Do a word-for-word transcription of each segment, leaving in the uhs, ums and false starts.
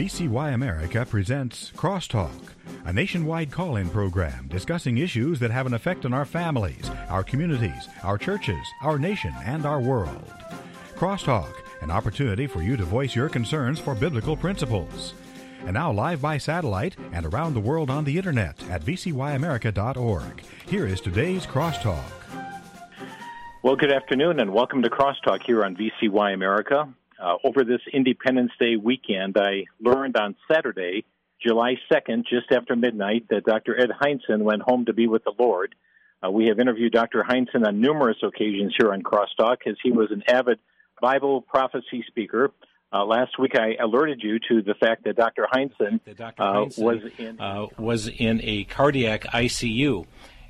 V C Y America presents Crosstalk, a nationwide call-in program discussing issues that have an effect on our families, our communities, our churches, our nation, and our world. Crosstalk, an opportunity for you to voice your concerns for biblical principles. And now live by satellite and around the world on the internet at v c y america dot org. Here is today's Crosstalk. Well, good afternoon and welcome to Crosstalk here on V C Y America. Uh, over this Independence Day weekend, I learned on Saturday, July second, just after midnight, that Doctor Ed Hindson went home to be with the Lord. Uh, we have interviewed Doctor Hindson on numerous occasions here on Crosstalk, as he was an avid Bible prophecy speaker. Uh, last week, I alerted you to the fact that Doctor Hindson, Doctor uh, Hindson was in uh, was in a cardiac I C U.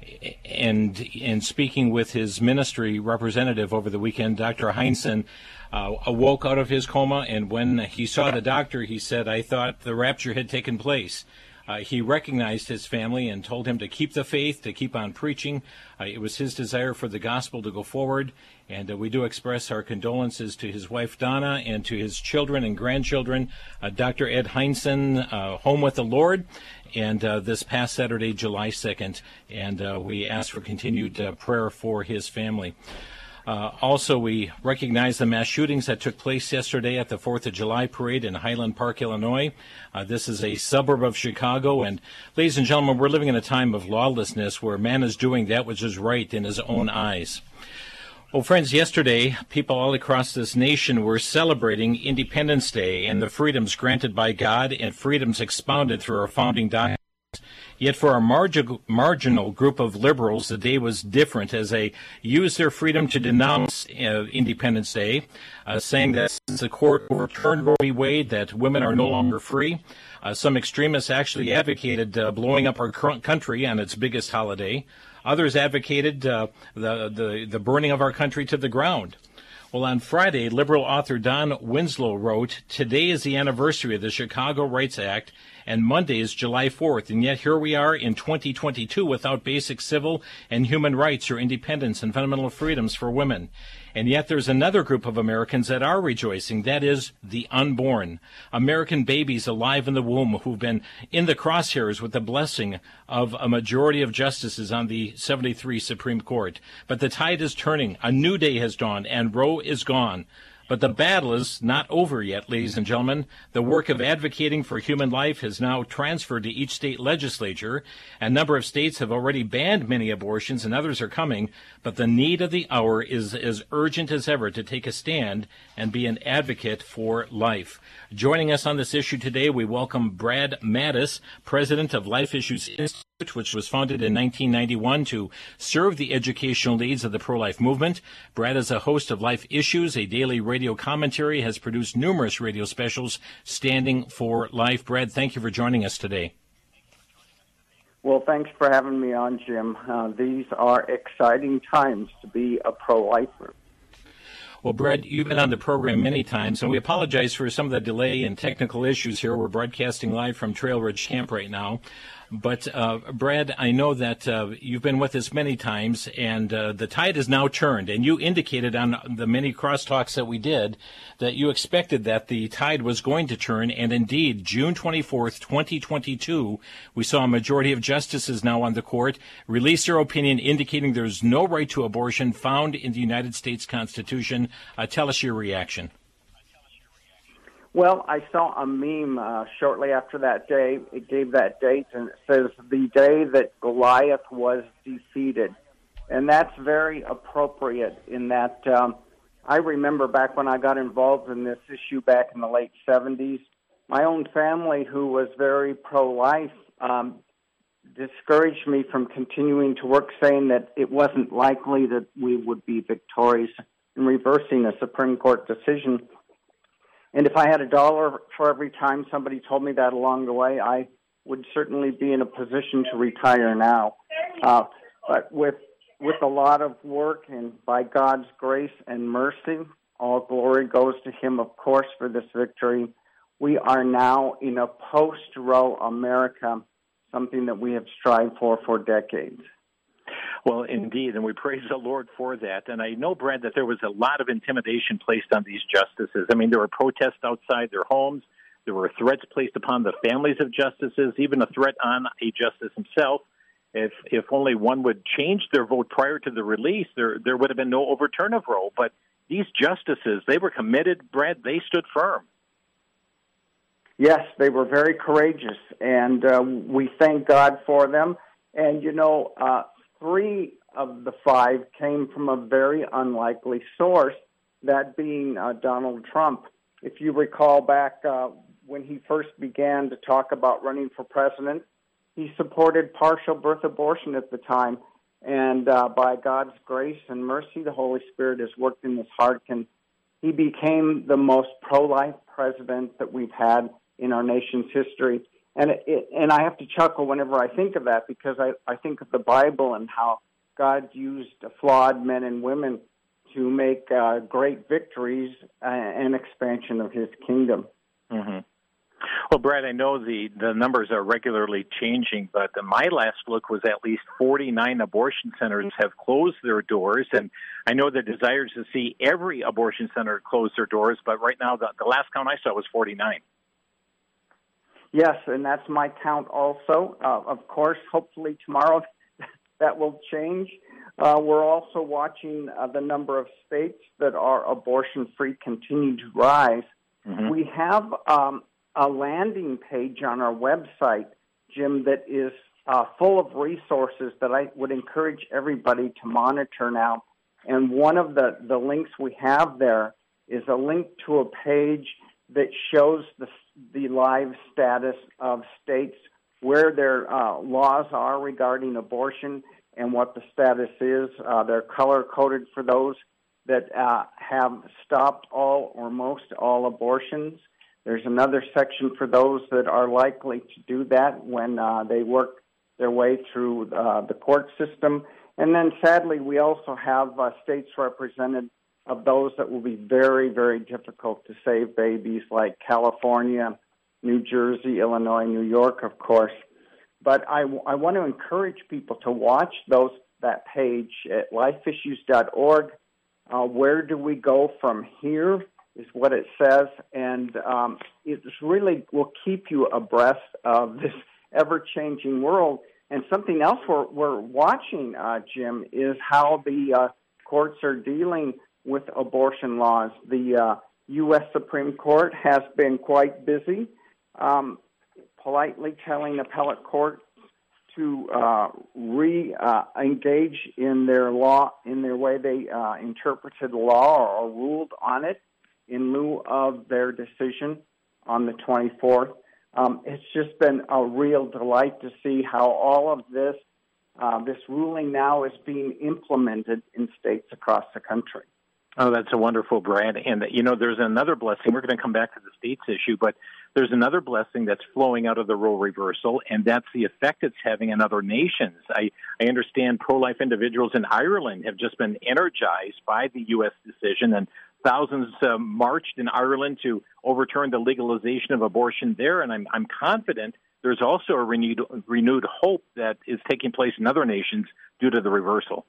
And in speaking with his ministry representative over the weekend, Doctor Hindson uh, awoke out of his coma, and when he saw the doctor, he said, "I thought the rapture had taken place." Uh, he recognized his family and told him to keep the faith, to keep on preaching. Uh, it was his desire for the gospel to go forward, and uh, we do express our condolences to his wife, Donna, and to his children and grandchildren. Uh, Doctor Ed Hindson, uh, home with the Lord, and uh, this past Saturday, July second, and uh, we ask for continued uh, prayer for his family. Uh, also, we recognize the mass shootings that took place yesterday at the fourth of July parade in Highland Park, Illinois. Uh, this is a suburb of Chicago, and ladies and gentlemen, we're living in a time of lawlessness where man is doing that which is right in his own eyes. Well, friends, yesterday, people all across this nation were celebrating Independence Day and the freedoms granted by God and freedoms expounded through our founding documents. Yet for our margi- marginal group of liberals, the day was different as they used their freedom to denounce uh, Independence Day, uh, saying that since the court overturned Roe v. Wade, that women are no longer free. Uh, some extremists actually advocated uh, blowing up our current country on its biggest holiday. Others advocated uh, the, the, the burning of our country to the ground. Well, on Friday, liberal author Don Winslow wrote, "Today is the anniversary of the Chicago Rights Act, and Monday is July fourth, and yet here we are in twenty twenty-two without basic civil and human rights or independence and fundamental freedoms for women. And yet there's another group of Americans that are rejoicing, that is the unborn. American babies alive in the womb who've been in the crosshairs with the blessing of a majority of justices on the seventy-three Supreme Court. But the tide is turning. A new day has dawned, and Roe is gone. But the battle is not over yet, ladies and gentlemen. The work of advocating for human life has now transferred to each state legislature. A number of states have already banned many abortions, and others are coming. But the need of the hour is as urgent as ever to take a stand and be an advocate for life. Joining us on this issue today, we welcome Brad Mattes, president of Life Issues Institute, which was founded in nineteen ninety-one to serve the educational needs of the pro-life movement. Brad is a host of Life Issues, a daily radio commentary, has produced numerous radio specials standing for life. Brad, thank you for joining us today. Well, thanks for having me on, Jim. Uh, these are exciting times to be a pro-lifer. Well, Brad, you've been on the program many times, and we apologize for some of the delay and technical issues here. We're broadcasting live from Trail Ridge Camp right now. But, uh, Brad, I know that uh, you've been with us many times, and uh, the tide has now turned. And you indicated on the many crosstalks that we did that you expected that the tide was going to turn. And indeed, June twenty-fourth, twenty twenty-two, we saw a majority of justices now on the court release their opinion indicating there's no right to abortion found in the United States Constitution. Uh, tell us your reaction. Well, I saw a meme uh, shortly after that day. It gave that date, and it says, the day that Goliath was defeated. And that's very appropriate in that um, I remember back when I got involved in this issue back in the late seventies, my own family, who was very pro-life, um, discouraged me from continuing to work, saying that it wasn't likely that we would be victorious in reversing a Supreme Court decision. And if I had a dollar for every time somebody told me that along the way, I would certainly be in a position to retire now. Uh, but with with a lot of work and by God's grace and mercy, all glory goes to Him, of course, for this victory. We are now in a post-Roe America, something that we have strived for for decades. Well, indeed, and we praise the Lord for that. And I know, Brad, that there was a lot of intimidation placed on these justices. I mean, there were protests outside their homes. There were threats placed upon the families of justices, even a threat on a justice himself. If if only one would change their vote prior to the release, there there would have been no overturn of Roe. But these justices, they were committed, Brad. They stood firm. Yes, they were very courageous, and uh, we thank God for them. And, you know, uh, three of the five came from a very unlikely source, that being uh, Donald Trump. If you recall back uh, when he first began to talk about running for president, he supported partial birth abortion at the time. And uh, by God's grace and mercy, the Holy Spirit has worked in his heart, and he became the most pro-life president that we've had in our nation's history. And it, it, and I have to chuckle whenever I think of that, because I, I think of the Bible and how God used flawed men and women to make uh, great victories uh, and expansion of his kingdom. Mm-hmm. Well, Brad, I know the, the numbers are regularly changing, but my last look was at least forty-nine abortion centers have closed their doors, and I know the desire is to see every abortion center close their doors, but right now the, the last count I saw was forty-nine. Yes, and that's my count also. Uh, of course, hopefully tomorrow that will change. Uh, we're also watching uh, the number of states that are abortion-free continue to rise. Mm-hmm. We have um, a landing page on our website, Jim, that is uh, full of resources that I would encourage everybody to monitor now. And one of the, the links we have there is a link to a page that shows the the live status of states, where their uh, laws are regarding abortion and what the status is. Uh, they're color-coded for those that uh, have stopped all or most all abortions. There's another section for those that are likely to do that when uh, they work their way through uh, the court system. And then, sadly, we also have uh, states represented of those that will be very, very difficult to save babies, like California, New Jersey, Illinois, New York, of course. But I, I want to encourage people to watch those that page at life issues dot org. Uh, where do we go from here is what it says, and um, it really will keep you abreast of this ever-changing world. And something else we're, we're watching, uh, Jim, is how the uh, courts are dealing with abortion laws. The uh, U S Supreme Court has been quite busy, um, politely telling appellate courts to uh, re-engage uh, in their law, in their way they uh, interpreted the law or, or ruled on it in lieu of their decision on the twenty-fourth. Um, it's just been a real delight to see how all of this, uh, this ruling now is being implemented in states across the country. Oh, that's a wonderful, Brad. And, you know, there's another blessing. We're going to come back to the states issue, but there's another blessing that's flowing out of the Roe reversal, and that's the effect it's having on other nations. I, I understand pro-life individuals in Ireland have just been energized by the U S decision, and thousands uh, marched in Ireland to overturn the legalization of abortion there, and I'm, I'm confident there's also a renewed, renewed hope that is taking place in other nations due to the reversal.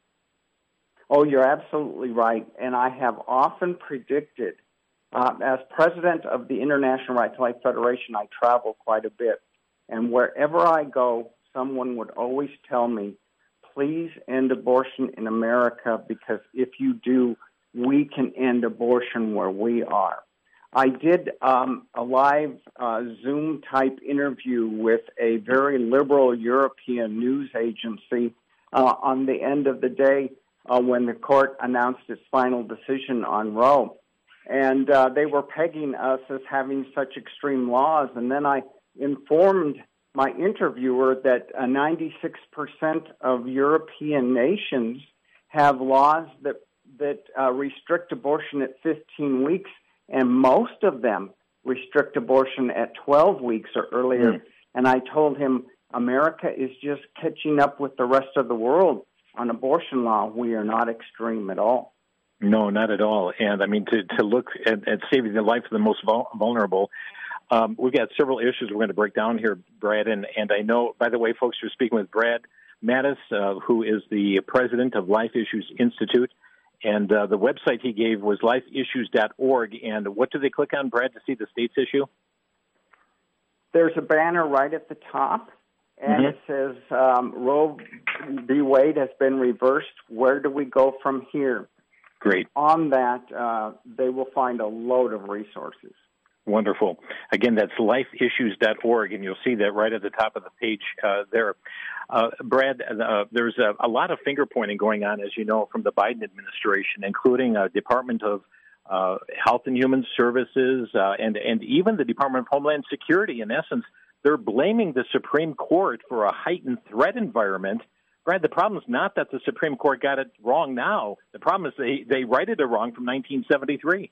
Oh, you're absolutely right. And I have often predicted, uh, as president of the International Right to Life Federation, I travel quite a bit. And wherever I go, someone would always tell me, please end abortion in America, because if you do, we can end abortion where we are. I did um, a live uh, Zoom-type interview with a very liberal European news agency uh, on the end of the day, Uh, when the court announced its final decision on Roe. And uh, they were pegging us as having such extreme laws. And then I informed my interviewer that uh, ninety-six percent of European nations have laws that, that uh, restrict abortion at fifteen weeks, and most of them restrict abortion at twelve weeks or earlier. Mm. And I told him America is just catching up with the rest of the world. On abortion law, we are not extreme at all. No, not at all. And, I mean, to, to look at, at saving the life of the most vulnerable, um, we've got several issues we're going to break down here, Brad. And, and I know, by the way, folks, you're speaking with Brad Mattes, uh, who is the president of Life Issues Institute. And uh, the website he gave was life issues dot org. And what do they click on, Brad, to see the states issue? There's a banner right at the top, and mm-hmm. it says um, Roe v. Wade has been reversed. Where do we go from here? Great. On that, uh, they will find a load of resources. Wonderful. Again, that's life issues dot org, and you'll see that right at the top of the page uh, there. Uh, Brad, uh, there's a, a lot of finger-pointing going on, as you know, from the Biden administration, including uh, Department of uh, Health and Human Services uh, and, and even the Department of Homeland Security. In essence, they're blaming the Supreme Court for a heightened threat environment. Brad, the problem is not that the Supreme Court got it wrong now. The problem is they, they righted it wrong from nineteen seventy-three.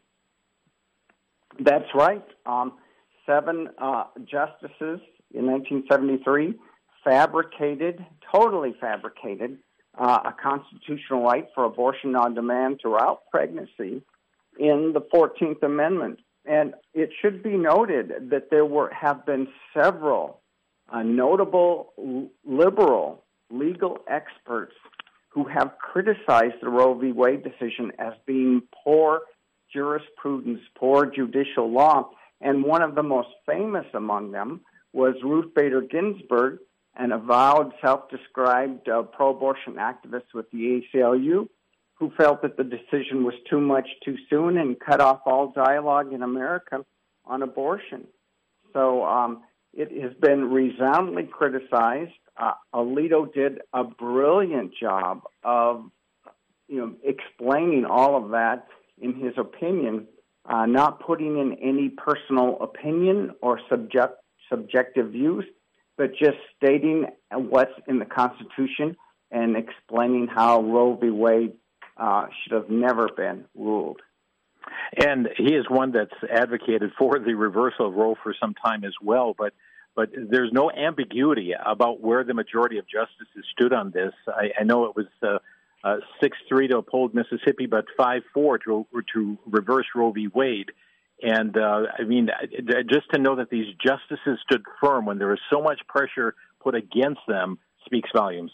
That's right. Um, seven uh, justices in nineteen seventy-three fabricated, totally fabricated, uh, a constitutional right for abortion on demand throughout pregnancy in the fourteenth Amendment. And it should be noted that there were have been several uh, notable l- liberal legal experts who have criticized the Roe v. Wade decision as being poor jurisprudence, poor judicial law, and one of the most famous among them was Ruth Bader Ginsburg, an avowed self-described uh, pro-abortion activist with the A C L U, who felt that the decision was too much too soon and cut off all dialogue in America on abortion. So um, it has been resoundingly criticized. Uh, Alito did a brilliant job of, you know, explaining all of that in his opinion, uh, not putting in any personal opinion or subject, subjective views, but just stating what's in the Constitution and explaining how Roe v. Wade uh, should have never been ruled. And he is one that's advocated for the reversal of Roe for some time as well, but But there's no ambiguity about where the majority of justices stood on this. I, I know it was uh, uh, six three to uphold Mississippi, but five four to to reverse Roe v. Wade. And, uh, I mean, just to know that these justices stood firm when there was so much pressure put against them speaks volumes.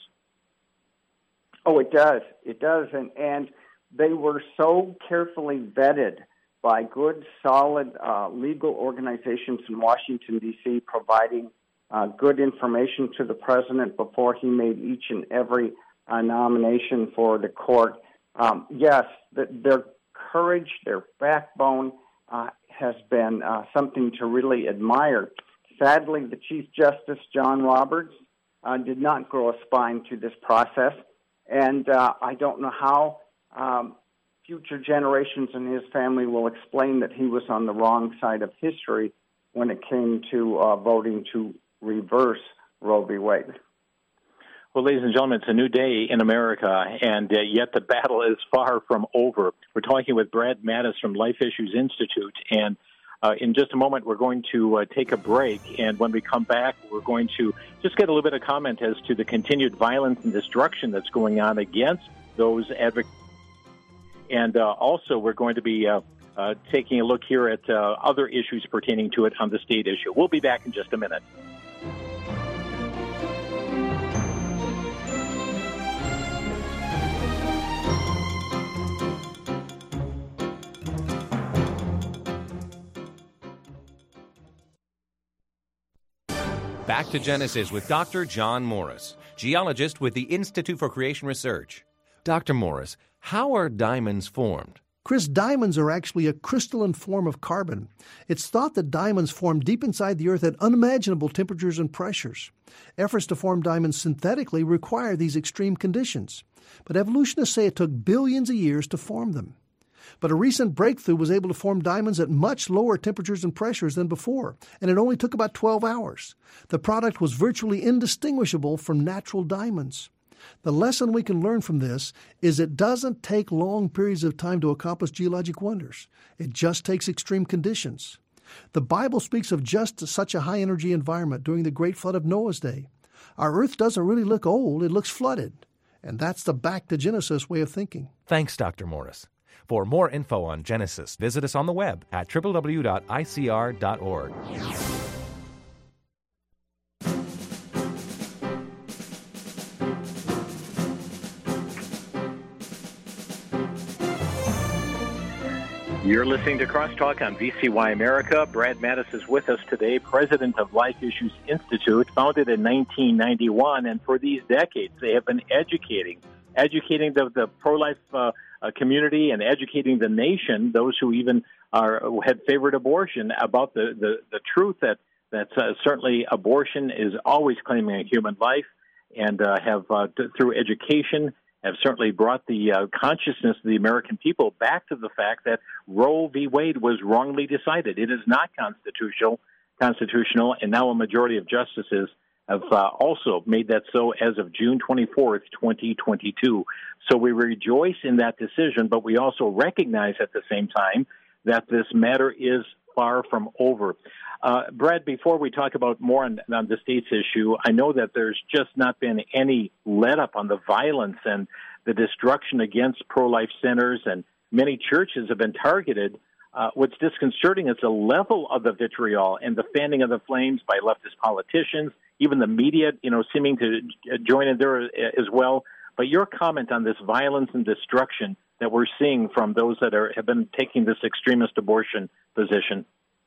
Oh, it does. It does. And, and they were so carefully vetted by good, solid uh, legal organizations in Washington, D C, providing uh, good information to the president before he made each and every uh, nomination for the court. Um, yes, the, their courage, their backbone uh, has been uh, something to really admire. Sadly, the Chief Justice, John Roberts, uh, did not grow a spine to this process, and uh, I don't know how um, future generations in his family will explain that he was on the wrong side of history when it came to uh, voting to reverse Roe v. Wade. Well, ladies and gentlemen, it's a new day in America, and uh, yet the battle is far from over. We're talking with Brad Mattes from Life Issues Institute, and uh, in just a moment we're going to uh, take a break, and when we come back, we're going to just get a little bit of comment as to the continued violence and destruction that's going on against those advocates. And uh, also, we're going to be uh, uh, taking a look here at uh, other issues pertaining to it on the state issue. We'll be back in just a minute. Back to Genesis with Doctor John Morris, geologist with the Institute for Creation Research. Doctor Morris, how are diamonds formed? Chris, diamonds are actually a crystalline form of carbon. It's thought that diamonds form deep inside the earth at unimaginable temperatures and pressures. Efforts to form diamonds synthetically require these extreme conditions, but evolutionists say it took billions of years to form them. But a recent breakthrough was able to form diamonds at much lower temperatures and pressures than before, and it only took about twelve hours. The product was virtually indistinguishable from natural diamonds. The lesson we can learn from this is it doesn't take long periods of time to accomplish geologic wonders. It just takes extreme conditions. The Bible speaks of just such a high-energy environment during the great flood of Noah's day. Our earth doesn't really look old, it looks flooded. And that's the back to Genesis way of thinking. Thanks, Doctor Morris. For more info on Genesis, visit us on the web at w w w dot i c r dot org. You're listening to Crosstalk on V C Y America. Brad Mattis is with us today, president of Life Issues Institute, founded in nineteen ninety-one. And for these decades, they have been educating, educating the, the pro-life uh, uh, community and educating the nation, those who even are had favored abortion, about the, the, the truth that, that uh, certainly abortion is always claiming a human life, and uh, have, uh, th- through education, have certainly brought the uh, consciousness of the American people back to the fact that Roe v. Wade was wrongly decided. It is not constitutional, constitutional, and now a majority of justices have uh, also made that so as of June twenty-fourth, twenty twenty-two. So we rejoice in that decision, but we also recognize at the same time that this matter is far from over. Uh, Brad, before we talk about more on, on the state's issue, I know that there's just not been any let-up on the violence and the destruction against pro-life centers, and many churches have been targeted. Uh, what's disconcerting is the level of the vitriol and the fanning of the flames by leftist politicians, even the media, you know, seeming to join in there as well. But your comment on this violence and destruction that we're seeing from those that are have been taking this extremist abortion position.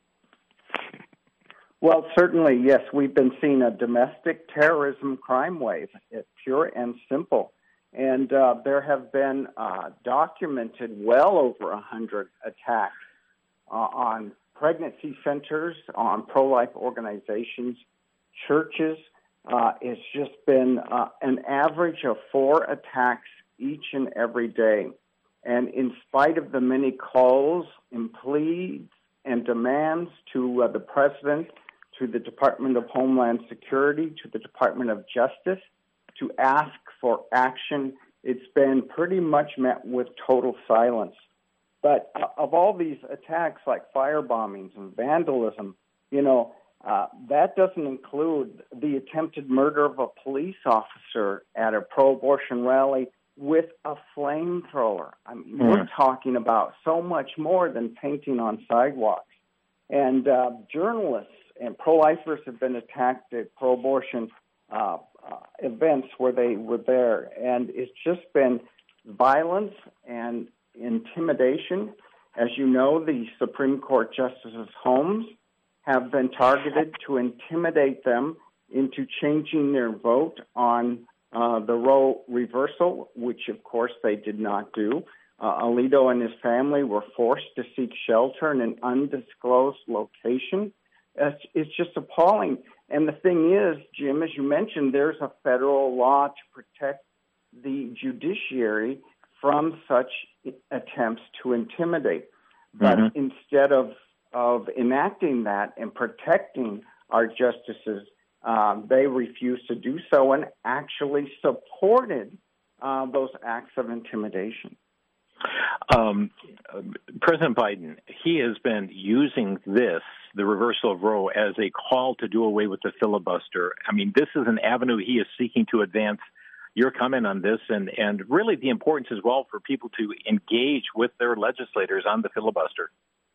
Well, certainly, yes. We've been seeing a domestic terrorism crime wave. It's pure and simple. And uh, there have been uh, documented well over one hundred attacks uh, on pregnancy centers, on pro-life organizations, churches. Uh, it's just been uh, an average of four attacks each and every day. And in spite of the many calls and pleas and demands to uh, the president, to the Department of Homeland Security, to the Department of Justice, to ask for action, it's been pretty much met with total silence. But uh, of all these attacks like fire bombings and vandalism, you know, uh, that doesn't include the attempted murder of a police officer at a pro-abortion rally with a flamethrower. I mean, mm. we're talking about so much more than painting on sidewalks. And uh, journalists and pro-lifers have been attacked at pro-abortion uh, uh, events where they were there. And it's just been violence and intimidation. As you know, the Supreme Court Justices' homes have been targeted to intimidate them into changing their vote on uh, the Roe reversal, which, of course, they did not do. Uh, Alito and his family were forced to seek shelter in an undisclosed location. It's, it's just appalling. And the thing is, Jim, as you mentioned, there's a federal law to protect the judiciary from such attempts to intimidate. But mm-hmm. instead of, of enacting that and protecting our justices, uh, they refused to do so and actually supported uh, those acts of intimidation. Um, President Biden, he has been using this, the reversal of Roe, as a call to do away with the filibuster. I mean, this is an avenue he is seeking to advance. Your comment on this, and, and really the importance as well for people to engage with their legislators on the filibuster.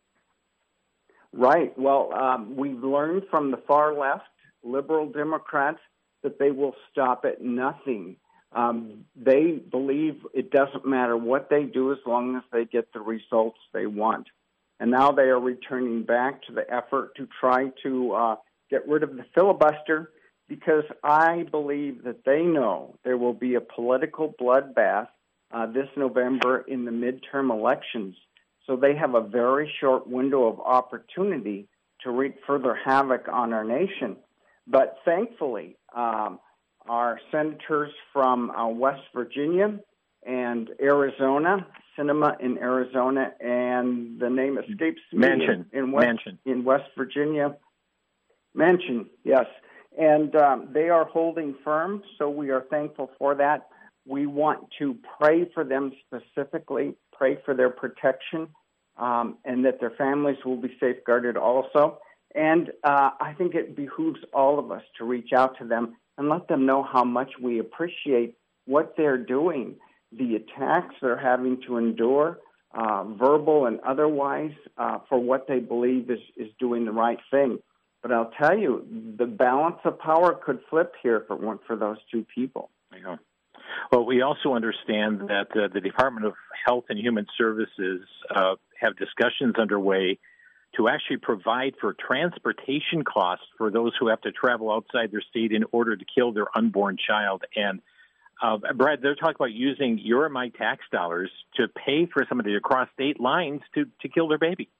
Right. Well, um, we've learned from the far left, liberal Democrats, that they will stop at nothing. Um, they believe it doesn't matter what they do as long as they get the results they want. And now they are returning back to the effort to try to uh, get rid of the filibuster, because I believe that they know there will be a political bloodbath uh, this November in the midterm elections. So they have a very short window of opportunity to wreak further havoc on our nation. But thankfully, um, our senators from uh, West Virginia and Arizona, Sinema in Arizona, and the name escapes me. Manchin. In West, Manchin. in West Virginia. Manchin, yes. And um, they are holding firm, so we are thankful for that. We want to pray for them specifically, pray for their protection, um, and that their families will be safeguarded also. And uh, I think it behooves all of us to reach out to them and let them know how much we appreciate what they're doing, the attacks they're having to endure, uh, verbal and otherwise, uh, for what they believe is, is doing the right thing. But I'll tell you, the balance of power could flip here if it weren't for those two people. Yeah. Well, we also understand that uh, the Department of Health and Human Services uh, have discussions underway to actually provide for transportation costs for those who have to travel outside their state in order to kill their unborn child. And uh, Brad, they're talking about using your and my tax dollars to pay for somebody to cross state lines to, to kill their baby.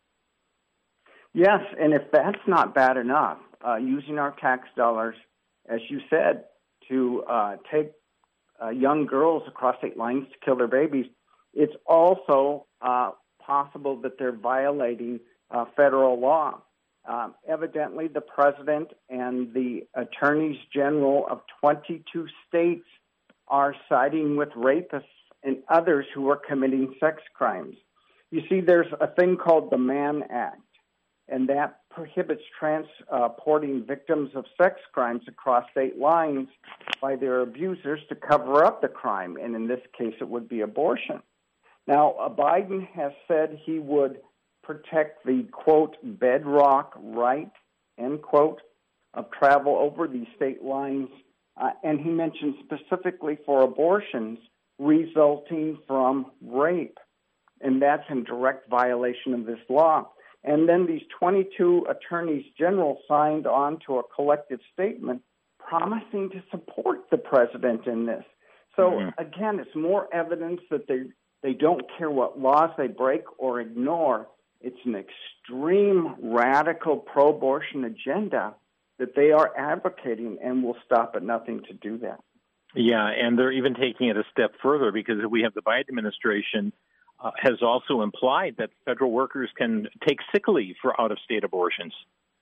Yes, and if that's not bad enough, uh, using our tax dollars, as you said, to uh, take uh, young girls across state lines to kill their babies, it's also uh, possible that they're violating uh, federal law. Um, evidently, the president and the attorneys general of twenty-two states are siding with rapists and others who are committing sex crimes. You see, there's a thing called the Mann Act, and that prohibits transporting victims of sex crimes across state lines by their abusers to cover up the crime, and in this case it would be abortion. Now, uh, Biden has said he would protect the, quote, bedrock right, end quote, of travel over these state lines, uh, and he mentioned specifically for abortions resulting from rape, and that's in direct violation of this law. And then these twenty-two attorneys general signed on to a collective statement promising to support the president in this. So, mm-hmm. again, it's more evidence that they they don't care what laws they break or ignore. It's an extreme, radical pro-abortion agenda that they are advocating and will stop at nothing to do that. Yeah, and they're even taking it a step further because we have the Biden administration Uh, has also implied that federal workers can take sick leave for out-of-state abortions.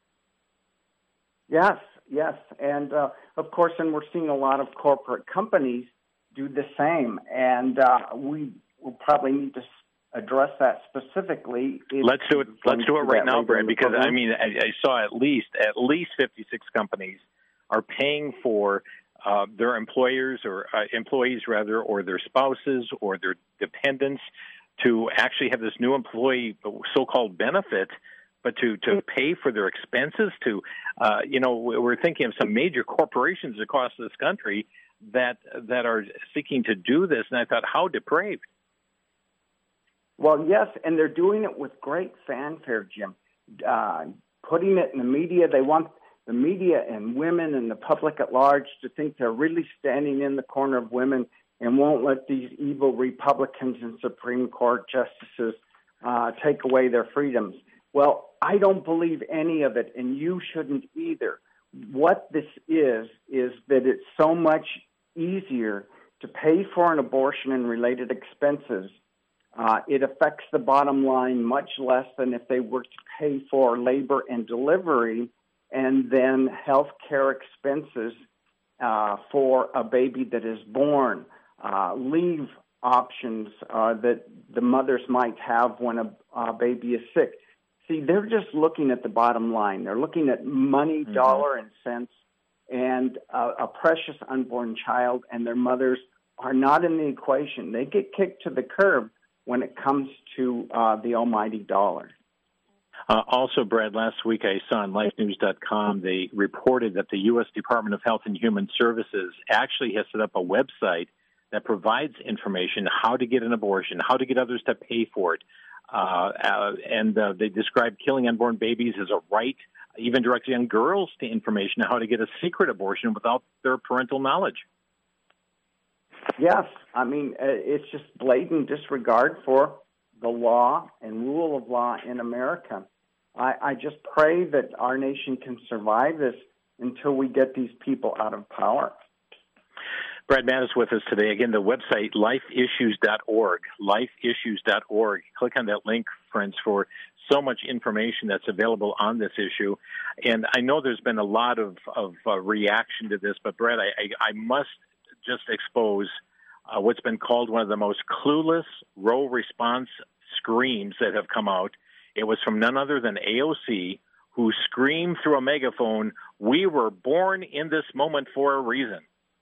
Yes, yes. And, uh, of course, and we're seeing a lot of corporate companies do the same. And uh, we will probably need to address that specifically. Let's do it Let's do it right now, Brad, because, I mean, I, I saw at least at least fifty-six companies are paying for uh, their employers or uh, employees, rather, or their spouses or their dependents to actually have this new employee so-called benefit, but to, to pay for their expenses to, uh, you know, we're thinking of some major corporations across this country that that are seeking to do this. And I thought, how depraved. Well, yes, and they're doing it with great fanfare, Jim. Uh, putting it in the media, they want the media and women and the public at large to think they're really standing in the corner of women and won't let these evil Republicans and Supreme Court justices uh, take away their freedoms. Well, I don't believe any of it, and you shouldn't either. What this is, is that it's so much easier to pay for an abortion and related expenses. Uh, it affects the bottom line much less than if they were to pay for labor and delivery and then health care expenses uh, for a baby that is born. Uh, leave options uh, that the mothers might have when a, a baby is sick. See, they're just looking at the bottom line. They're looking at money, mm-hmm. dollar and cents, and uh, a precious unborn child, and their mothers are not in the equation. They get kicked to the curb when it comes to uh, the almighty dollar. Uh, also, Brad, last week I saw on life news dot com, they reported that the U S Department of Health and Human Services actually has set up a website that provides information how to get an abortion, how to get others to pay for it. Uh, uh, and uh, they describe killing unborn babies as a right, even directs young girls to information on how to get a secret abortion without their parental knowledge. Yes, I mean, it's just blatant disregard for the law and rule of law in America. I, I just pray that our nation can survive this until we get these people out of power. Brad Matt is with us today. Again, the website, life issues dot org, life issues dot org. Click on that link, friends, for so much information that's available on this issue. And I know there's been a lot of, of uh, reaction to this, but, Brad, I, I, I must just expose uh, what's been called one of the most clueless Roe response screams that have come out. It was from none other than A O C, who screamed through a megaphone, "We were born in this moment for a reason."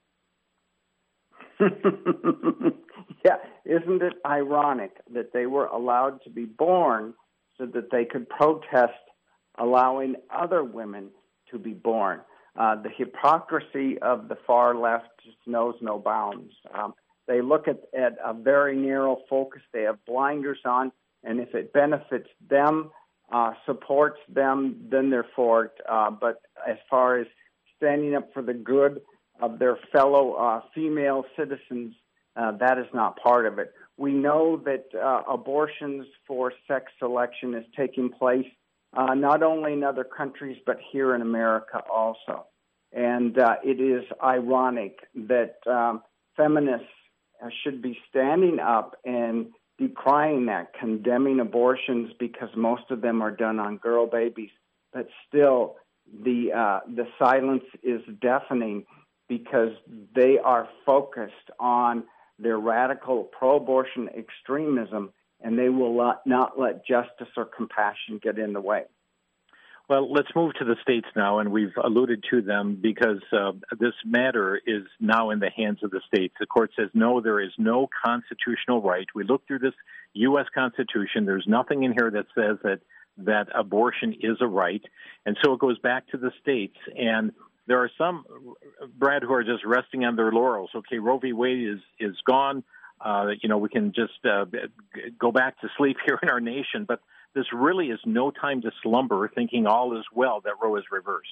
Yeah, isn't it ironic that they were allowed to be born so that they could protest allowing other women to be born? Uh, the hypocrisy of the far left just knows no bounds. Um, they look at, at a very narrow focus. They have blinders on, and if it benefits them, uh, supports them, then they're for it. Uh, but as far as standing up for the good of their fellow uh, female citizens, uh, that is not part of it. We know that uh, abortions for sex selection is taking place uh, not only in other countries, but here in America also. And uh, it is ironic that um, feminists should be standing up and decrying that, condemning abortions because most of them are done on girl babies. But still, the uh, the silence is deafening because they are focused on their radical pro-abortion extremism, and they will not, not let justice or compassion get in the way. Well, let's move to the states now, and we've alluded to them because uh, this matter is now in the hands of the states. The court says, no, there is no constitutional right. We look through this U S Constitution. There's nothing in here that says that, that abortion is a right. And so it goes back to the states. And there are some, Brad, who are just resting on their laurels. Okay, Roe v. Wade is, is gone. Uh, you know, we can just uh, go back to sleep here in our nation. But this really is no time to slumber, thinking all is well, that Roe is reversed.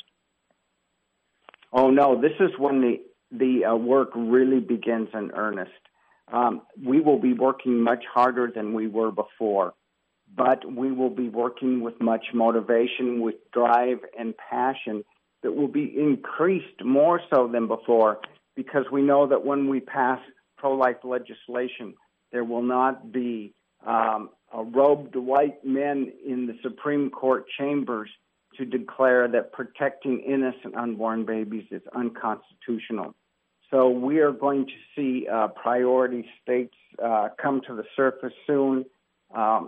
Oh, no, this is when the, the uh, work really begins in earnest. Um, we will be working much harder than we were before, but we will be working with much motivation, with drive and passion that will be increased more so than before, because we know that when we pass pro-life legislation, there will not be um, a robed white men in the Supreme Court chambers to declare that protecting innocent unborn babies is unconstitutional. So we are going to see uh, priority states uh, come to the surface soon um,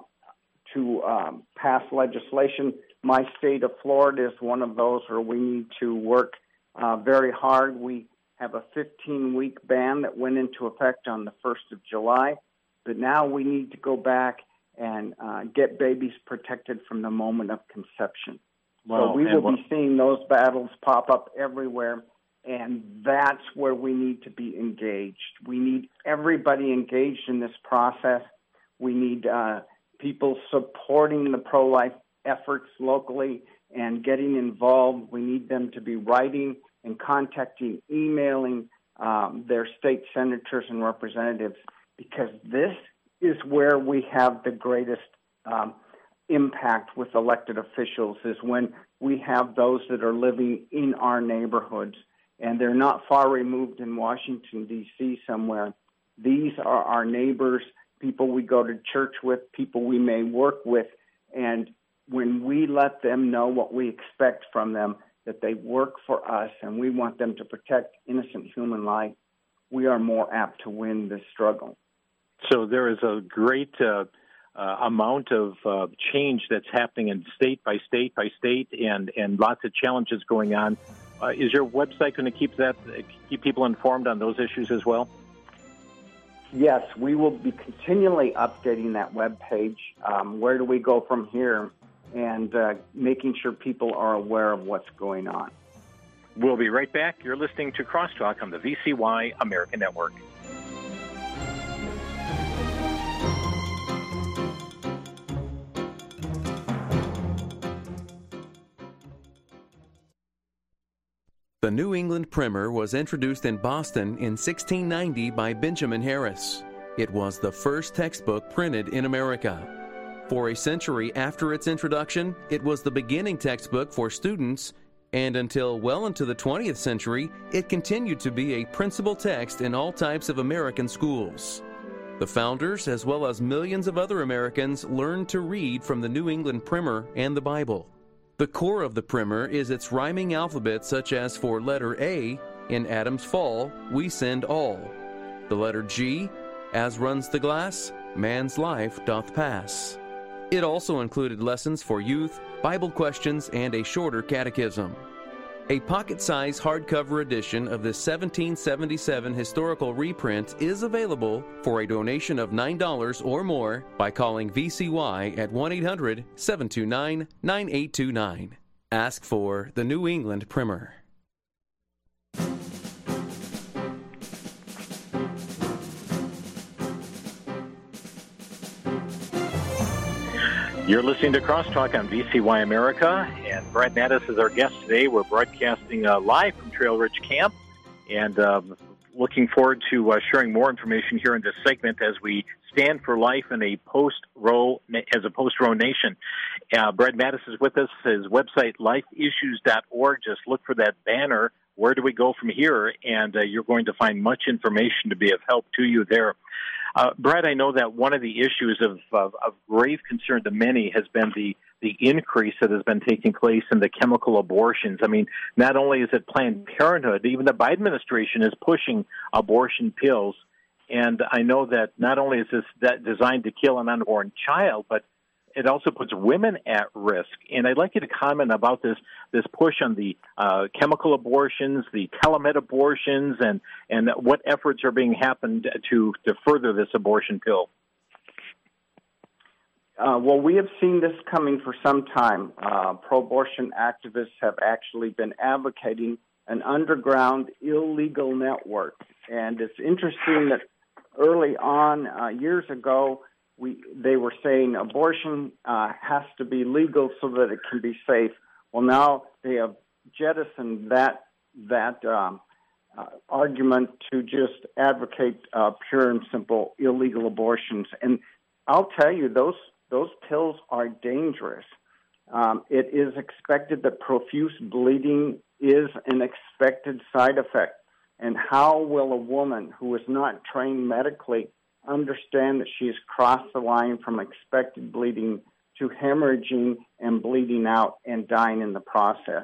to um, pass legislation. My state of Florida is one of those where we need to work uh, very hard. We have a fifteen-week ban that went into effect on the first of July, but now we need to go back and uh, get babies protected from the moment of conception. Wow. So we will what- be seeing those battles pop up everywhere, and that's where we need to be engaged. We need everybody engaged in this process. We need uh, people supporting the pro-life efforts locally and getting involved. We need them to be writing and contacting, emailing um, their state senators and representatives, because this is where we have the greatest um, impact with elected officials, is when we have those that are living in our neighborhoods, and they're not far removed in Washington, D C somewhere. These are our neighbors, people we go to church with, people we may work with, and when we let them know what we expect from them, that they work for us and we want them to protect innocent human life, we are more apt to win this struggle. So there is a great uh, uh, amount of uh, change that's happening in state by state by state, and, and lots of challenges going on. Uh, is your website going to keep that keep people informed on those issues as well? Yes, we will be continually updating that web page. Um, where do we go from here? And uh, making sure people are aware of what's going on. We'll be right back. You're listening to Crosstalk on the V C Y American Network. The New England Primer was introduced in Boston in sixteen ninety by Benjamin Harris. It was the first textbook printed in America. For a century after its introduction, it was the beginning textbook for students, and until well into the twentieth century, it continued to be a principal text in all types of American schools. The founders, as well as millions of other Americans, learned to read from the New England Primer and the Bible. The core of the Primer is its rhyming alphabet, such as for letter A, in Adam's fall, we send all. The letter G, as runs the glass, man's life doth pass. It also included lessons for youth, Bible questions, and a shorter catechism. A pocket-sized hardcover edition of the seventeen seventy-seven historical reprint is available for a donation of nine dollars or more by calling V C Y at one eight hundred seven two nine nine eight two nine. Ask for the New England Primer. You're listening to Crosstalk on V C Y America, and Brad Mattis is our guest today. We're broadcasting uh, live from Trail Ridge Camp, and uh, looking forward to uh, sharing more information here in this segment as we stand for life in a post-Roe as a post-Roe nation. Uh, Brad Mattis is with us. His website, life issues dot org. Just look for that banner. Where do we go from here? And uh, you're going to find much information to be of help to you there. Uh, Brad, I know that one of the issues of, of, of grave concern to many has been the, the increase that has been taking place in the chemical abortions. I mean, not only is it Planned Parenthood, even the Biden administration is pushing abortion pills. And I know that not only is this that designed to kill an unborn child, but it also puts women at risk. And I'd like you to comment about this this push on the uh, chemical abortions, the telemed abortions, and, and what efforts are being happened to, to further this abortion pill. Uh, well, we have seen this coming for some time. Uh, pro-abortion activists have actually been advocating an underground illegal network. And it's interesting that early on, uh, years ago, we they were saying abortion uh, has to be legal so that it can be safe. Well, now they have jettisoned that that um, uh, argument to just advocate uh, pure and simple illegal abortions. And I'll tell you, those those pills are dangerous. Um, it is expected that profuse bleeding is an expected side effect. And how will a woman who is not trained medically understand that she has crossed the line from expected bleeding to hemorrhaging and bleeding out and dying in the process?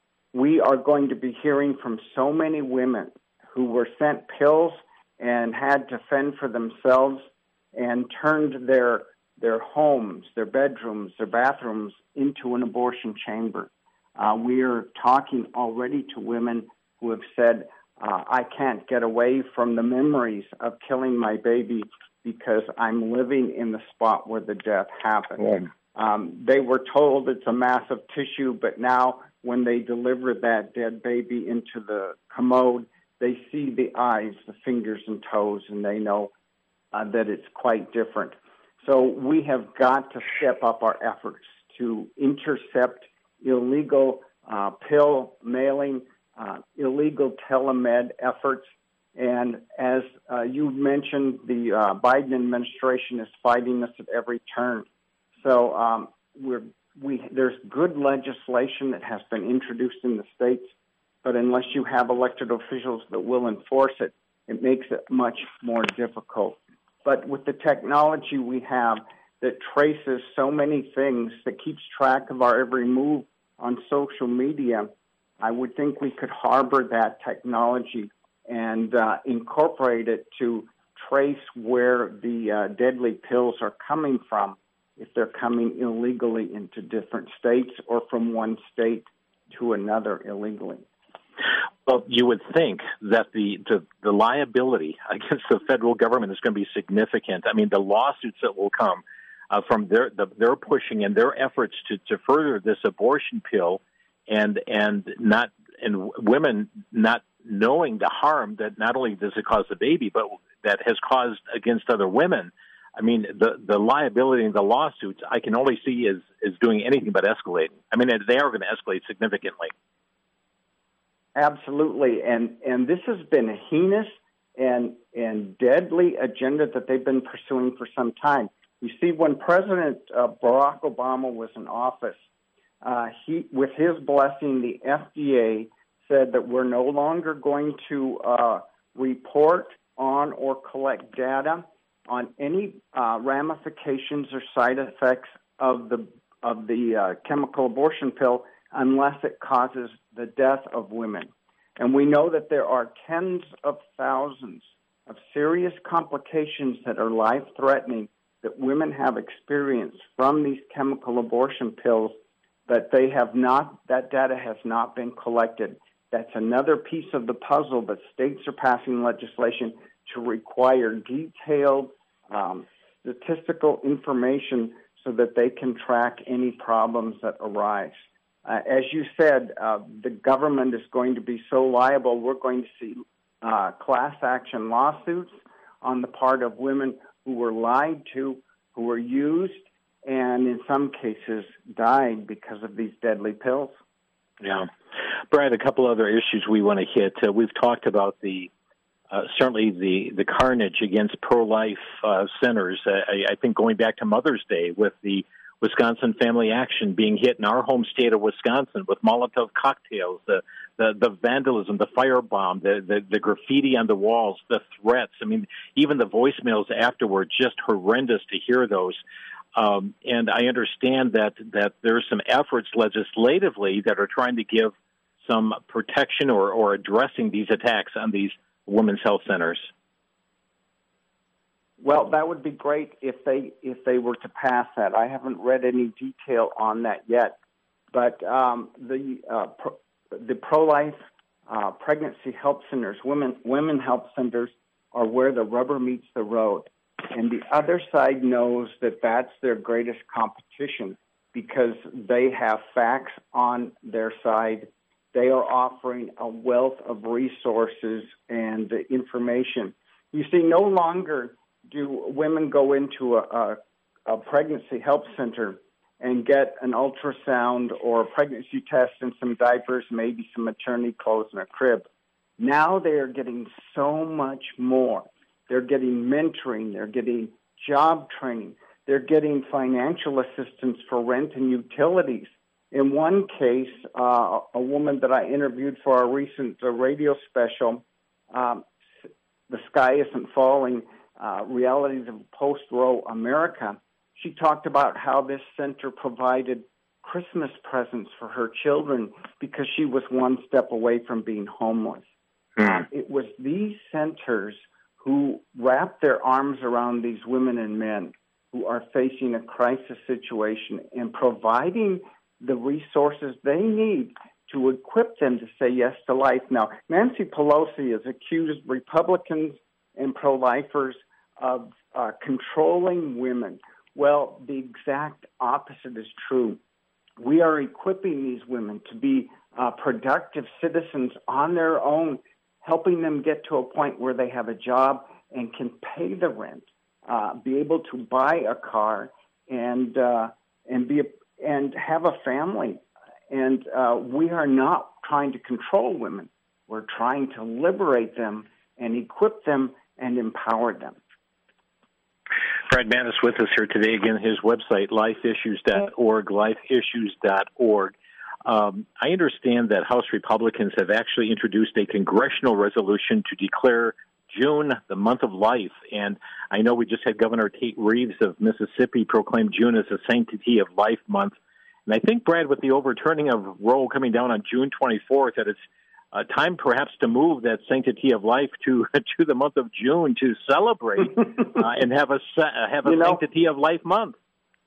We are going to be hearing from so many women who were sent pills and had to fend for themselves and turned their their homes, their bedrooms, their bathrooms into an abortion chamber. Uh, we are talking already to women who have said, uh, I can't get away from the memories of killing my baby because I'm living in the spot where the death happened. Yeah. Um, they were told it's a mass of tissue, but now when they deliver that dead baby into the commode, they see the eyes, the fingers and toes, and they know uh, that it's quite different. So we have got to step up our efforts to intercept illegal uh, pill mailing, uh, illegal telemed efforts. And as uh, you mentioned, the uh, Biden administration is fighting us at every turn. So um, we're, we, there's good legislation that has been introduced in the states, but unless you have elected officials that will enforce it, it makes it much more difficult. But with the technology we have that traces so many things, that keeps track of our every move on social media, I would think we could harbor that technology and uh, incorporate it to trace where the uh, deadly pills are coming from, if they're coming illegally into different states or from one state to another illegally. Well, you would think that the, the the liability against the federal government is going to be significant. I mean, the lawsuits that will come uh, from their the, their pushing and their efforts to, to further this abortion pill, and and not and women not knowing the harm that not only does it cause the baby, but that has caused against other women. I mean, the the liability and the lawsuits I can only see is is doing anything but escalating. I mean, they are going to escalate significantly. Absolutely, and and this has been a heinous and and deadly agenda that they've been pursuing for some time. You see, when President uh, Barack Obama was in office, uh, he, with his blessing, the F D A said that we're no longer going to uh, report on or collect data on any uh, ramifications or side effects of the of the uh, chemical abortion pill, unless it causes the death of women. And we know that there are tens of thousands of serious complications that are life-threatening that women have experienced from these chemical abortion pills, but they have not, that data has not been collected. That's another piece of the puzzle, but states are passing legislation to require detailed um, statistical information so that they can track any problems that arise. Uh, as you said, uh, the government is going to be so liable, we're going to see uh, class action lawsuits on the part of women who were lied to, who were used, and in some cases died because of these deadly pills. Yeah. Brad, a couple other issues we want to hit. Uh, we've talked about the uh, certainly the, the carnage against pro-life uh, centers. Uh, I, I think going back to Mother's Day with the Wisconsin Family Action being hit in our home state of Wisconsin with Molotov cocktails, the the, the vandalism, the firebomb, the, the, the graffiti on the walls, the threats. I mean, even the voicemails afterward, just horrendous to hear those. Um, and I understand that, that there's some efforts legislatively that are trying to give some protection or, or addressing these attacks on these women's health centers. Well, that would be great if they if they were to pass that. I haven't read any detail on that yet, but um, the uh, pro, the pro-life uh, pregnancy help centers, women women help centers, are where the rubber meets the road, and the other side knows that that's their greatest competition because they have facts on their side. They are offering a wealth of resources and information. You see, no longer do women go into a, a, a pregnancy help center and get an ultrasound or a pregnancy test and some diapers, maybe some maternity clothes and a crib. Now they are getting so much more. They're getting mentoring. They're getting job training. They're getting financial assistance for rent and utilities. In one case, uh, a woman that I interviewed for our recent uh, radio special, um, The Sky Isn't Falling, Uh, realities of post-Roe America, she talked about how this center provided Christmas presents for her children because she was one step away from being homeless. Mm. Uh, it was these centers who wrapped their arms around these women and men who are facing a crisis situation and providing the resources they need to equip them to say yes to life. Now, Nancy Pelosi has accused Republicans and pro-lifers of uh, controlling women. Well, the exact opposite is true. We are equipping these women to be uh, productive citizens on their own, helping them get to a point where they have a job and can pay the rent, uh, be able to buy a car, and uh, and be a, and have a family. And uh, we are not trying to control women. We're trying to liberate them and equip them and empower them. Brad Mattes with us here today. Again, his website, life issues dot org, life issues dot org. Um, I understand that House Republicans have actually introduced a congressional resolution to declare June the month of life. And I know we just had Governor Tate Reeves of Mississippi proclaim June as a Sanctity of Life month. And I think, Brad, with the overturning of Roe coming down on June twenty-fourth, that it's Uh, time perhaps to move that Sanctity of Life to to the month of June to celebrate uh, and have a have a you know, Sanctity of Life month.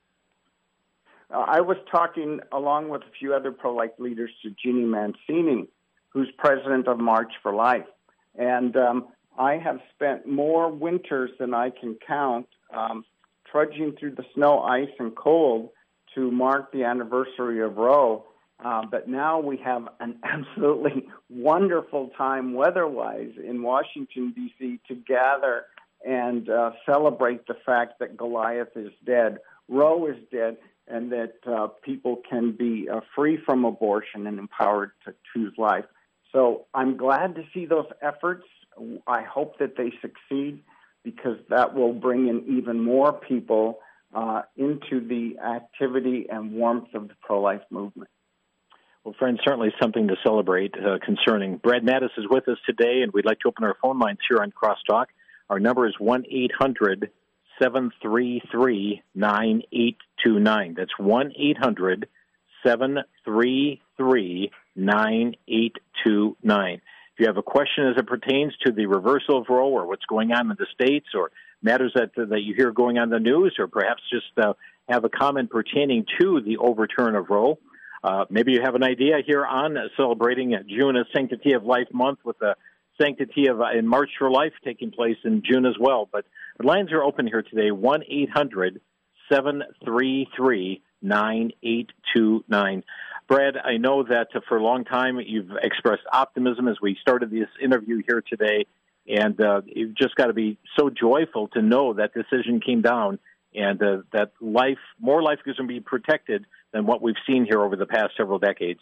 Uh, I was talking along with a few other pro-life leaders to Jeannie Mancini, who's president of March for Life, and um, I have spent more winters than I can count um, trudging through the snow, ice, and cold to mark the anniversary of Roe. Uh, but now we have an absolutely wonderful time weather-wise in Washington, D C to gather and uh, celebrate the fact that Goliath is dead, Roe is dead, and that uh, people can be uh, free from abortion and empowered to choose life. So I'm glad to see those efforts. I hope that they succeed because that will bring in even more people uh, into the activity and warmth of the pro-life movement. Well, friends, certainly something to celebrate uh, concerning. Brad Mattes is with us today, and we'd like to open our phone lines here on Crosstalk. Our number is one eight hundred seven three three nine eight two nine. That's one eight hundred seven three three nine eight two nine. If you have a question as it pertains to the reversal of Roe or what's going on in the states or matters that, that you hear going on in the news, or perhaps just uh, have a comment pertaining to the overturn of Roe, Uh, maybe you have an idea here on uh, celebrating uh, June as Sanctity of Life month with the Sanctity of uh, in March for Life taking place in June as well. But the lines are open here today, one eight hundred seven three three nine eight two nine. Brad, I know that uh, for a long time you've expressed optimism as we started this interview here today, and uh, you've just got to be so joyful to know that decision came down and uh, that life, more life is going to be protected than what we've seen here over the past several decades.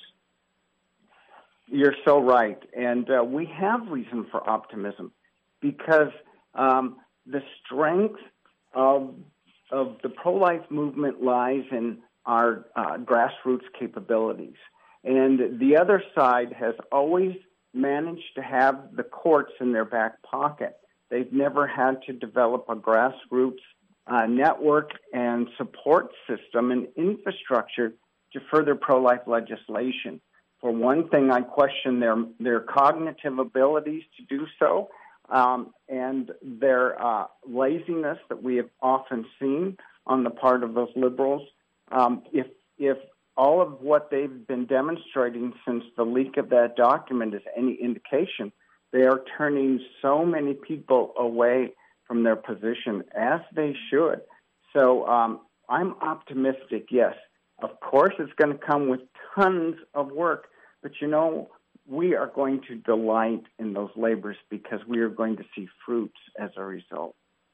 You're so right, and uh, we have reason for optimism because um, the strength of of the pro-life movement lies in our uh, grassroots capabilities. And the other side has always managed to have the courts in their back pocket. They've never had to develop a grassroots uh, network and support system and infrastructure to further pro-life legislation. For one thing, I question their their cognitive abilities to do so, um, and their uh, laziness that we have often seen on the part of those liberals. Um, if if all of what they've been demonstrating since the leak of that document is any indication, they are turning so many people away from their position, as they should. So um, I'm optimistic, yes. Of course, it's going to come with tons of work, but you know, we are going to delight in those labors because we are going to see fruits as a result.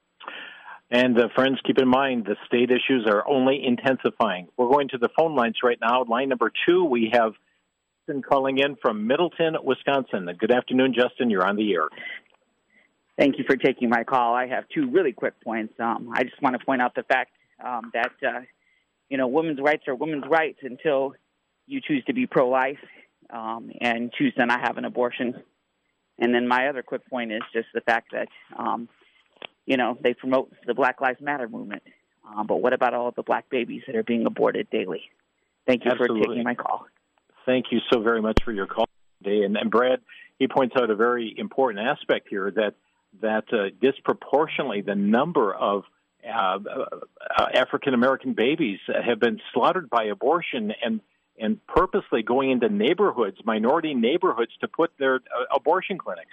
And uh, friends, keep in mind the state issues are only intensifying. We're going to the phone lines right now. Line number two, we have Justin calling in from Middleton, Wisconsin. Good afternoon, Justin. You're on the air. Thank you for taking my call. I have two really quick points. Um, I just want to point out the fact um, that, uh, you know, women's rights are women's rights until you choose to be pro-life um, and choose to not have an abortion. And then my other quick point is just the fact that, um, you know, they promote the Black Lives Matter movement. Um, but what about all of the black babies that are being aborted daily? Thank you Absolutely. for taking my call. Thank you so very much for your call today. And, and Brad, he points out a very important aspect here that that uh, disproportionately the number of uh, uh, African-American babies have been slaughtered by abortion and and purposely going into neighborhoods, minority neighborhoods, to put their uh, abortion clinics.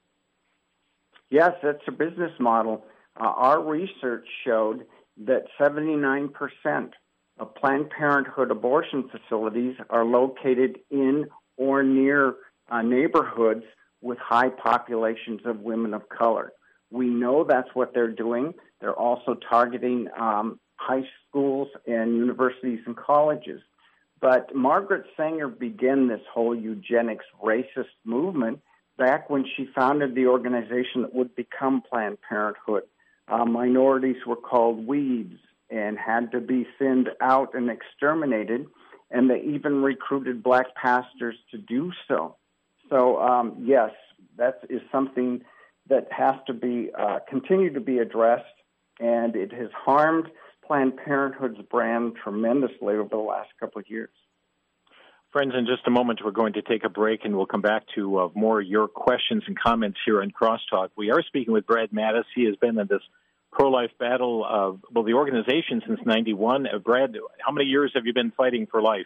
Yes, that's a business model. Uh, our research showed that seventy-nine percent of Planned Parenthood abortion facilities are located in or near uh, neighborhoods with high populations of women of color. We know that's what they're doing. They're also targeting um, high schools and universities and colleges. But Margaret Sanger began this whole eugenics racist movement back when she founded the organization that would become Planned Parenthood. Uh, minorities were called weeds and had to be thinned out and exterminated, and they even recruited black pastors to do so. So, um, yes, that is something that has to be uh, continue to be addressed, and it has harmed Planned Parenthood's brand tremendously over the last couple of years. Friends, in just a moment, we're going to take a break, and we'll come back to uh, more of your questions and comments here on Crosstalk. We are speaking with Brad Mattes. He has been in this pro-life battle of, well, the organization since ninety-one. Uh, Brad, how many years have you been fighting for life?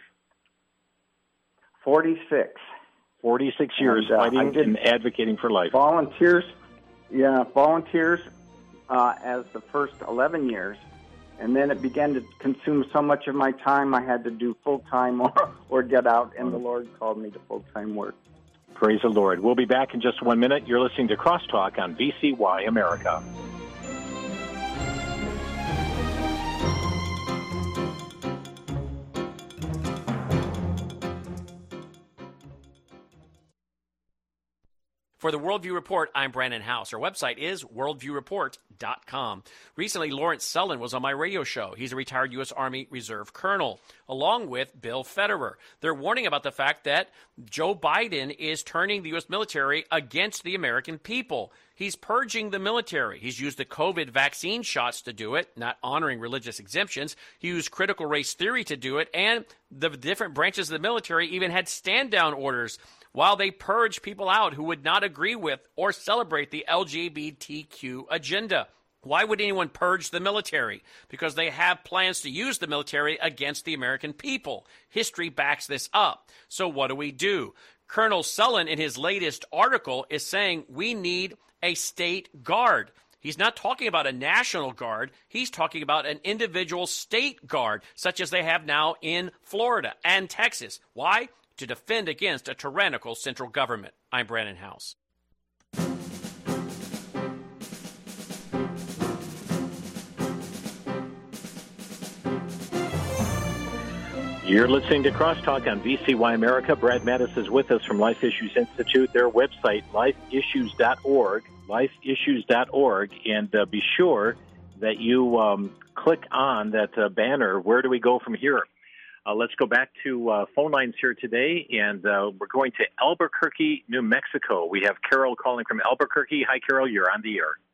forty-six. forty-six years and, uh, fighting and advocating for life. Volunteers, yeah, volunteers uh, as the first eleven years. And then it began to consume so much of my time, I had to do full-time or, or get out, and the Lord called me to full-time work. Praise the Lord. We'll be back in just one minute. You're listening to Crosstalk on V C Y America. For the Worldview Report, I'm Brandon House. Our website is worldview report dot com. Recently, Lawrence Sullen was on my radio show. He's a retired U S Army Reserve colonel, along with Bill Federer. They're warning about the fact that Joe Biden is turning the U S military against the American people. He's purging the military. He's used the COVID vaccine shots to do it, not honoring religious exemptions. He used critical race theory to do it, and the different branches of the military even had stand-down orders while they purge people out who would not agree with or celebrate the L G B T Q agenda. Why would anyone purge the military? Because they have plans to use the military against the American people. History backs this up. So what do we do? Colonel Sullen, in his latest article, is saying we need a state guard. He's not talking about a national guard. He's talking about an individual state guard, such as they have now in Florida and Texas. Why? To defend against a tyrannical central government. I'm Brandon House. You're listening to Crosstalk on V C Y America. Brad Mattis is with us from Life Issues Institute. Their website, life issues dot org, life issues dot org, and uh, be sure that you um, click on that uh, banner. Where do we go from here? Uh, let's go back to uh, phone lines here today, and uh, we're going to Albuquerque, New Mexico. We have Carol calling from Albuquerque. Hi, Carol. You're on the air.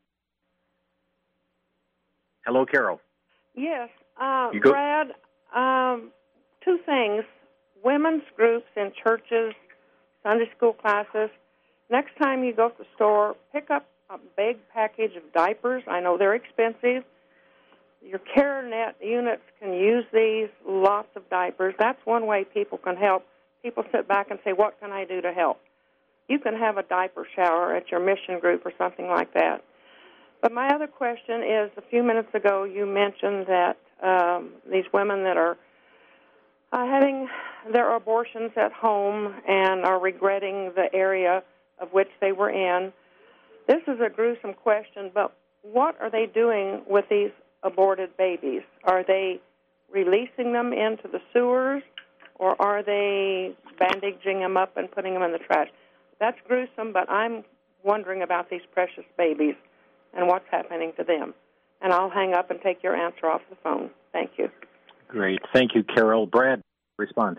Hello, Carol. Yes, uh, You go- Brad. Um, Two things, women's groups in churches, Sunday school classes. Next time you go to the store, pick up a big package of diapers. I know they're expensive. Your CareNet units can use these, lots of diapers. That's one way people can help. People sit back and say, what can I do to help? You can have a diaper shower at your mission group or something like that. But my other question is, a few minutes ago you mentioned that um, these women that are Uh, having their abortions at home and are regretting the area of which they were in. This is a gruesome question, but what are they doing with these aborted babies? Are they releasing them into the sewers, or are they bandaging them up and putting them in the trash? That's gruesome, but I'm wondering about these precious babies and what's happening to them. And I'll hang up and take your answer off the phone. Thank you. Great. Thank you, Carol. Brad, response.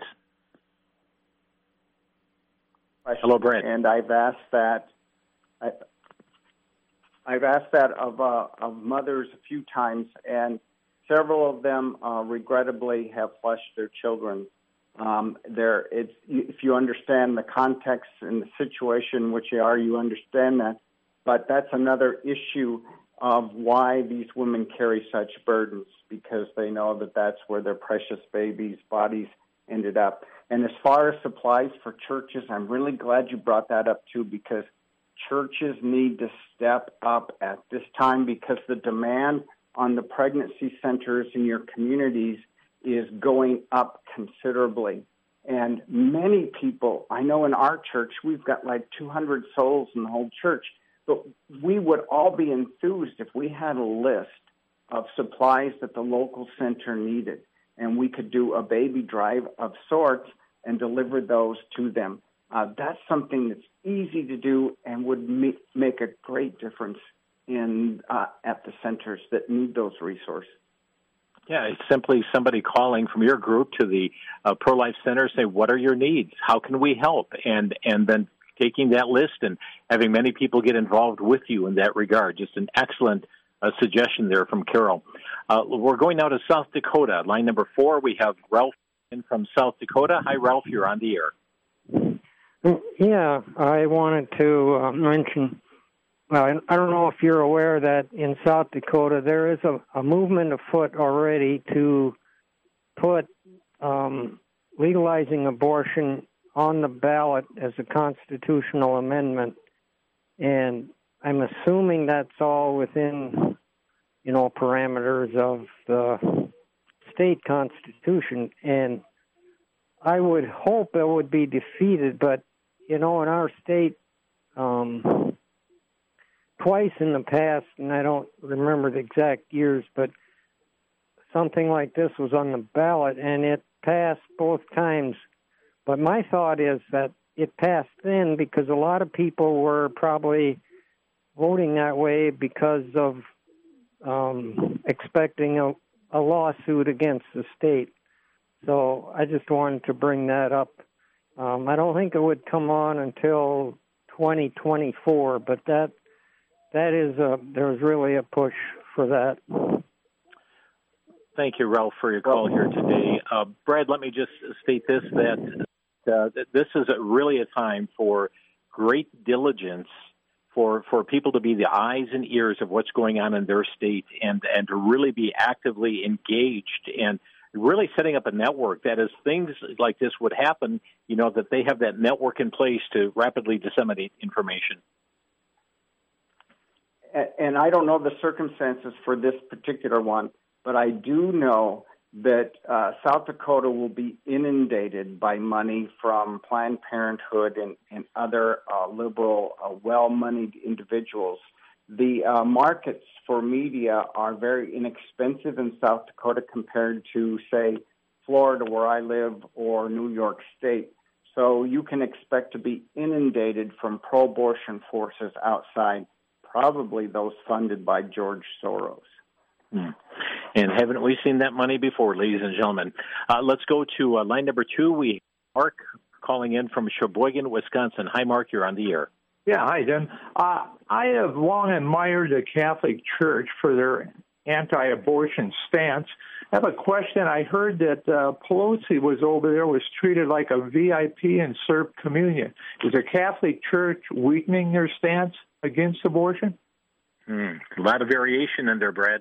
Hello, Brad. And I've asked that. I, I've asked that of uh, of mothers a few times, and several of them uh, regrettably have flushed their children. Um, there, it's if you understand the context and the situation in which they are, you understand that. But that's another issue of why these women carry such burdens, because they know that that's where their precious babies' bodies ended up. And as far as supplies for churches, I'm really glad you brought that up too, because churches need to step up at this time, because the demand on the pregnancy centers in your communities is going up considerably. And many people, I know in our church, we've got like two hundred souls in the whole church, but we would all be enthused if we had a list of supplies that the local center needed, and we could do a baby drive of sorts and deliver those to them. Uh, that's something that's easy to do and would make, make a great difference in uh, at the centers that need those resources. Yeah, it's simply somebody calling from your group to the uh, pro-life center, say, what are your needs? How can we help? And and then taking that list and having many people get involved with you in that regard. Just an excellent uh, suggestion there from Carol. Uh, we're going now to South Dakota. Line number four, we have Ralph in from South Dakota. Hi, Ralph, you're on the air. Yeah, I wanted to uh, mention, well, I don't know if you're aware that in South Dakota there is a, a movement afoot already to put um, legalizing abortion on the ballot as a constitutional amendment, and I'm assuming that's all within, you know, parameters of the state constitution, and I would hope it would be defeated, but, you know, in our state, um, twice in the past, and I don't remember the exact years, but something like this was on the ballot, and it passed both times. But my thought is that it passed then because a lot of people were probably voting that way because of um, expecting a, a lawsuit against the state. So I just wanted to bring that up. Um, I don't think it would come on until twenty twenty-four, but that that is a there's really a push for that. Thank you, Ralph, for your call here today. Uh, Brad, let me just state this, that uh, this is a, really a time for great diligence for, for people to be the eyes and ears of what's going on in their state and, and to really be actively engaged and really setting up a network that as things like this would happen, you know, that they have that network in place to rapidly disseminate information. And I don't know the circumstances for this particular one, but I do know that uh, South Dakota will be inundated by money from Planned Parenthood and, and other uh, liberal, uh, well-moneyed individuals. The uh, markets for media are very inexpensive in South Dakota compared to, say, Florida, where I live, or New York State. So you can expect to be inundated from pro-abortion forces outside, probably those funded by George Soros. Hmm. And haven't we seen that money before, ladies and gentlemen? Uh, let's go to uh, line number two. We have Mark calling in from Sheboygan, Wisconsin. Hi, Mark. You're on the air. Yeah, hi, Jim. Uh, I have long admired the Catholic Church for their anti-abortion stance. I have a question. I heard that uh, Pelosi was over there, was treated like a V I P and served communion. Is the Catholic Church weakening their stance against abortion? Hmm. A lot of variation in there, Brad.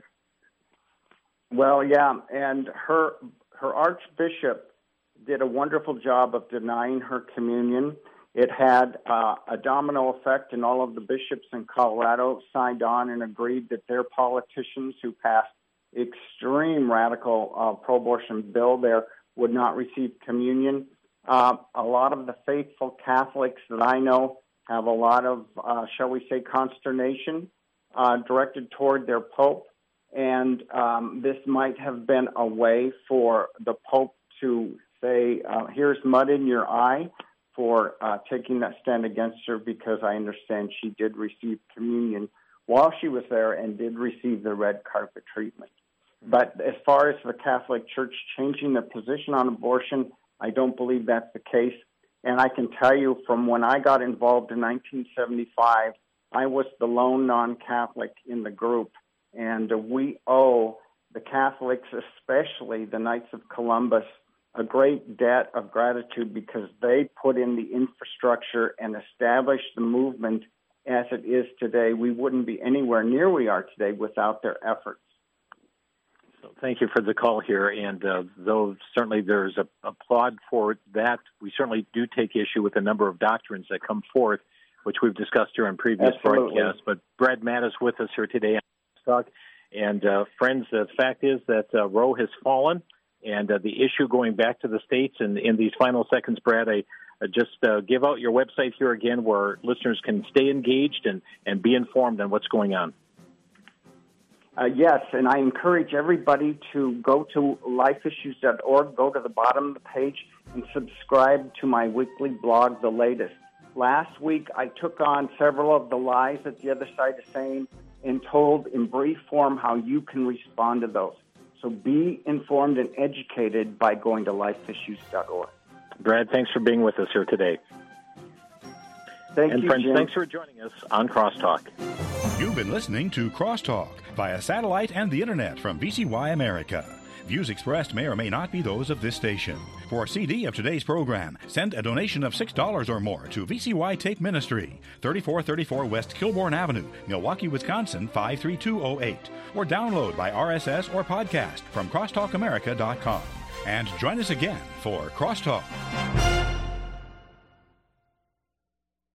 Well, yeah, and her her archbishop did a wonderful job of denying her communion. It had uh, a domino effect, and all of the bishops in Colorado signed on and agreed that their politicians who passed extreme radical uh, pro-abortion bill there would not receive communion. Uh, a lot of the faithful Catholics that I know have a lot of, uh, shall we say, consternation uh, directed toward their Pope. And um, this might have been a way for the Pope to say, uh, here's mud in your eye for uh, taking that stand against her, because I understand she did receive communion while she was there and did receive the red carpet treatment. But as far as the Catholic Church changing their position on abortion, I don't believe that's the case. And I can tell you from when I got involved in nineteen seventy-five, I was the lone non-Catholic in the group. And uh, we owe the Catholics, especially the Knights of Columbus, a great debt of gratitude, because they put in the infrastructure and established the movement as it is today. We wouldn't be anywhere near where we are today without their efforts. So thank you for the call here. And uh, though certainly there's a applaud for that, we certainly do take issue with a number of doctrines that come forth, which we've discussed here on previous Absolutely. broadcasts. But Brad Matt is with us here today on Talk. And uh, friends, the fact is that uh, Roe has fallen. And uh, the issue going back to the states, and in these final seconds, Brad, I uh, just uh, give out your website here again where listeners can stay engaged and, and be informed on what's going on. Uh, yes, and I encourage everybody to go to life issues dot org, go to the bottom of the page, and subscribe to my weekly blog, The Latest. Last week, I took on several of the lies that the other side is saying and told in brief form how you can respond to those. So be informed and educated by going to life issues dot org. Brad, thanks for being with us here today. Thank and you, friends, Jim. thanks for joining us on Crosstalk. You've been listening to Crosstalk via satellite and the internet from V C Y America. Views expressed may or may not be those of this station. For a C D of today's program, send a donation of six dollars or more to V C Y Tape Ministry, thirty-four thirty-four West Kilbourne Avenue, Milwaukee, Wisconsin, five three two oh eight. Or download by R S S or podcast from crosstalk america dot com. And join us again for Crosstalk.